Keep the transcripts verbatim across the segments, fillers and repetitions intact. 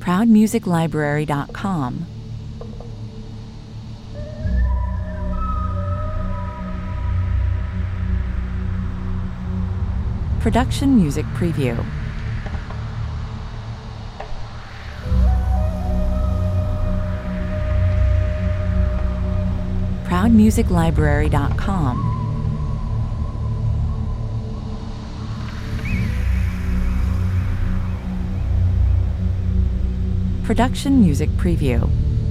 proud music library dot com, Production Music Preview, proud music library dot com, Production Music Preview,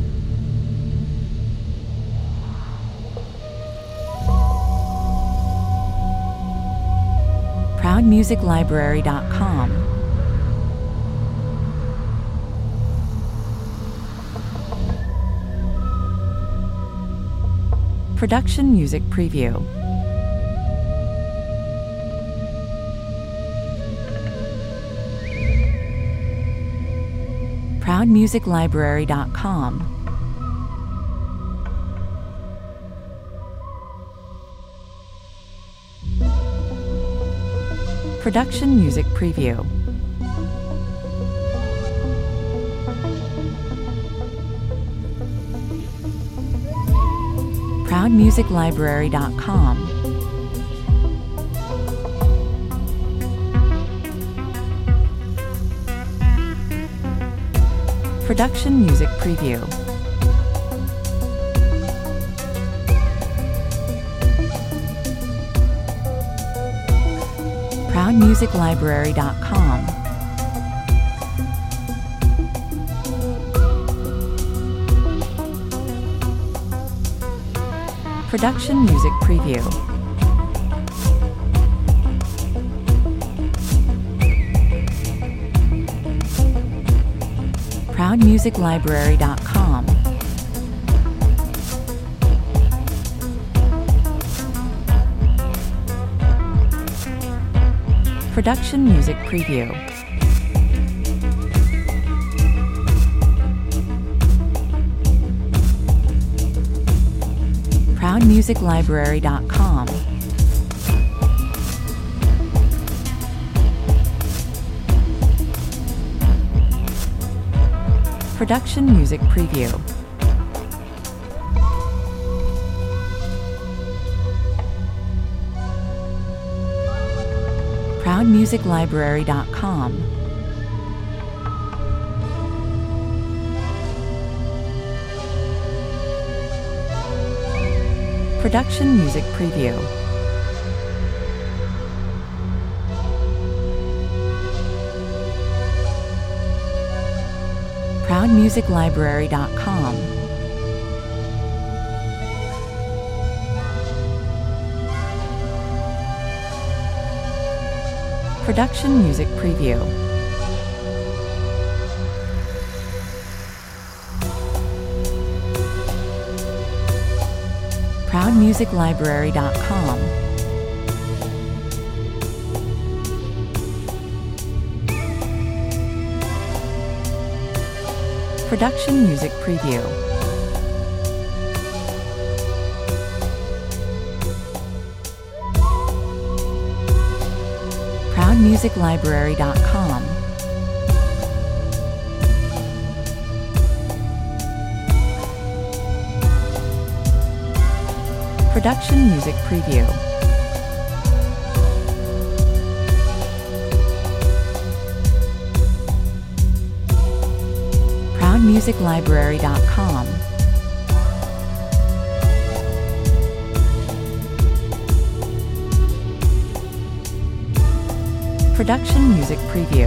proud music library dot com, Production Music Preview, proud music library dot com, Production Music Preview, proud music library dot com, Production Music Preview, proud music library dot com, Production Music Preview, proud music library dot com, Production Music Preview, proud music library dot com, Production Music Preview, proud music library dot com, Production Music Preview, proud music library dot com, Production Music Preview, proud music library dot com, Production Music Preview, proud music library dot com, Production Music Preview, proud music library dot com, Production Music Preview,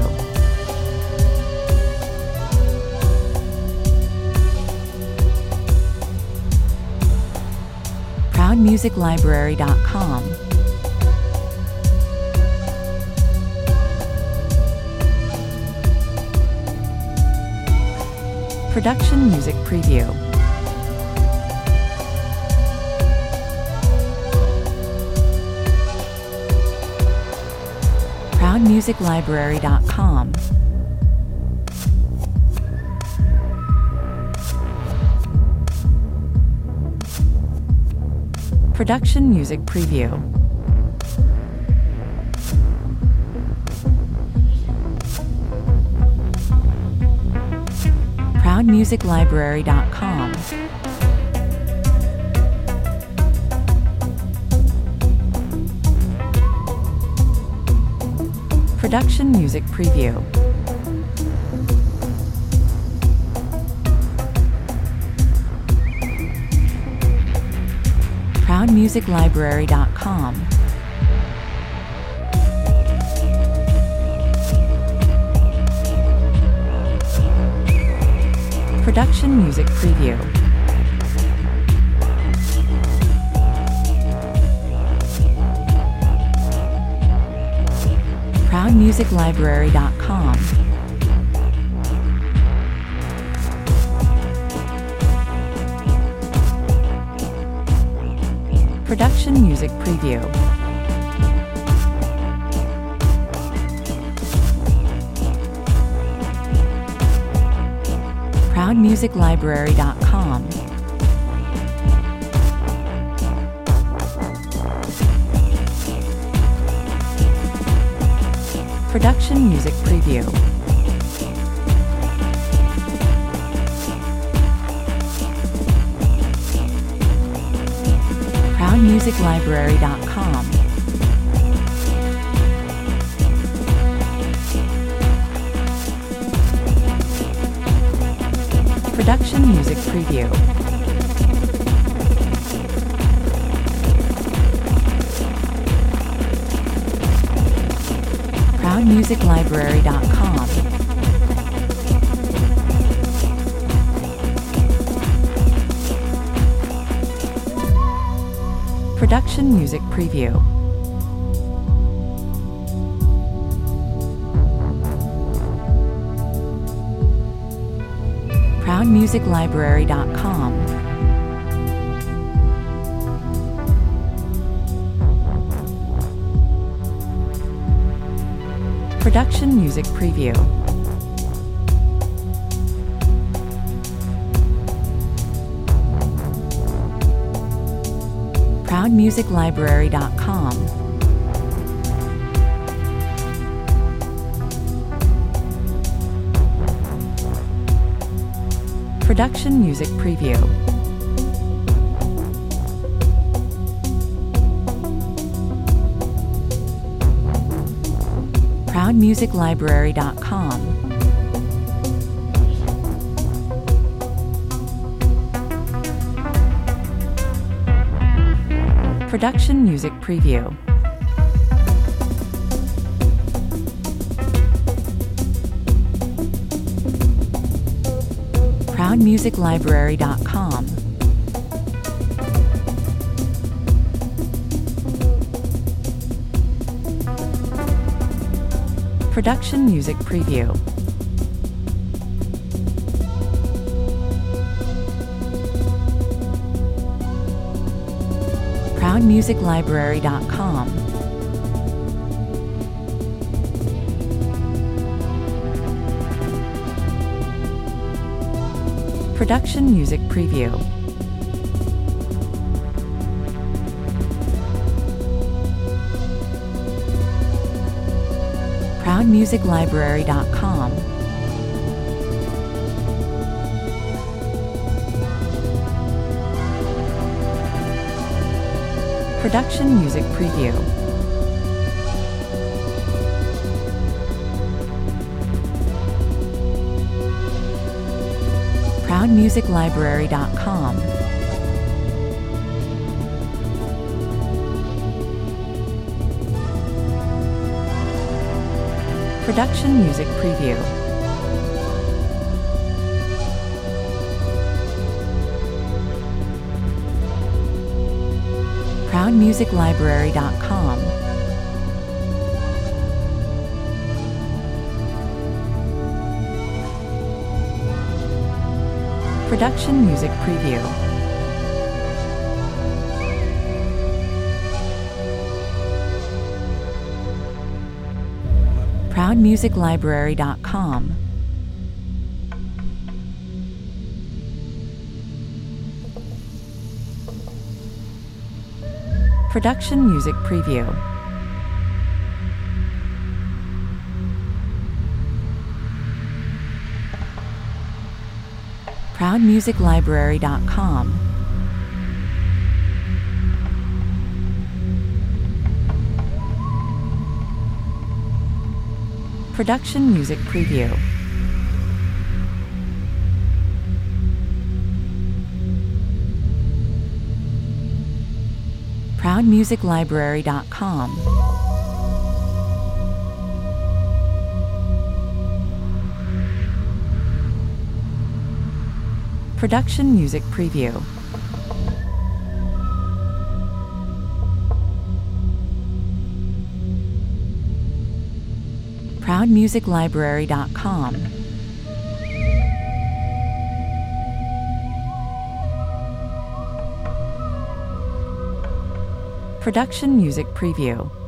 proud music library dot com, Production Music Preview, proud music library dot com, Production Music Preview, music library dot com. Production Music Preview. proud music library dot com. Production Music Preview. proud music library dot com. Production Music Preview. proud music library dot com. Production Music Preview. proud music library dot com. Production Music Preview. proud music library dot com. Production Music Preview. proud music library dot com. Production Music Preview. proud music library dot com. Production Music Preview. proud music library dot com. Production Music Preview. proud music library dot com. Production Music Preview. proud music library dot com. Production Music Preview. proud music library dot com. Production Music Preview. proud music library dot com. Production Music Preview. proud music library dot com. Production Music Preview. proud music library dot com. Production Music Preview. proud music library dot com, Production Music Preview. proud music library dot com, Production Music Preview. proud music library dot com, Production Music Preview.